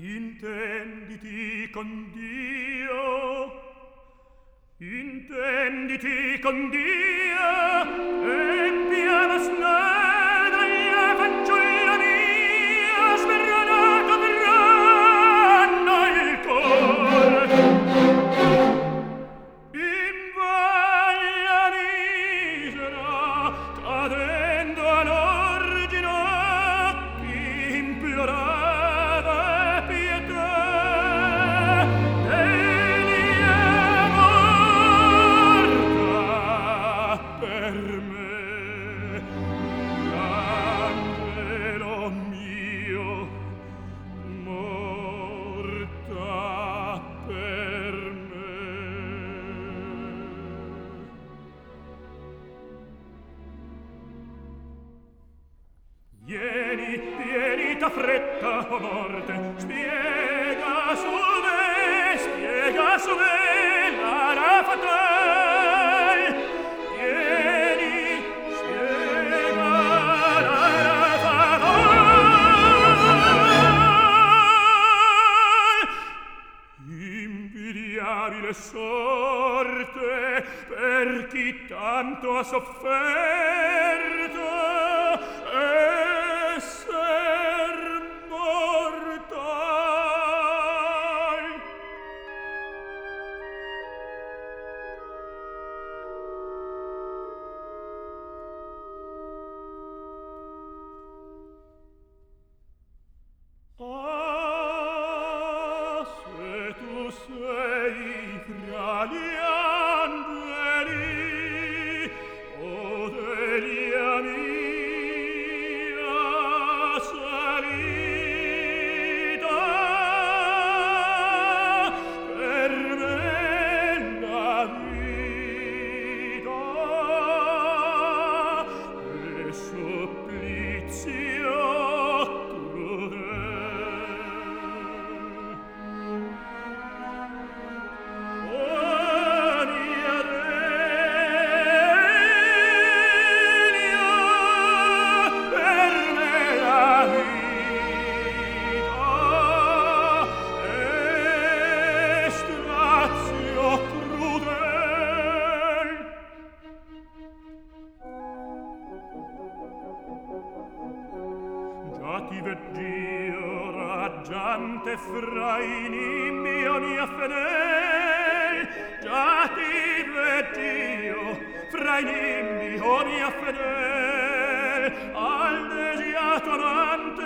Intenditi con Dio, intenditi con Dio, empia la sneda e fanciulla mia, sverranata verranno il cor. In voglia misera, cadendo a lor ginocchi, implorava pietà. Per me, l'angelo mio, morta per me. Vieni da fretta, o morte, spiega su me la fatale. Sorte per chi tanto ha sofferto, esser mortal. Ah, se tu sei fra gli angeli, o Delia mia salita, per me la vita è supplizio crudele. Raggiante fra i nimbi mia fedel, già ti vegg'io fra i nimbi mia fedel, al desiato amante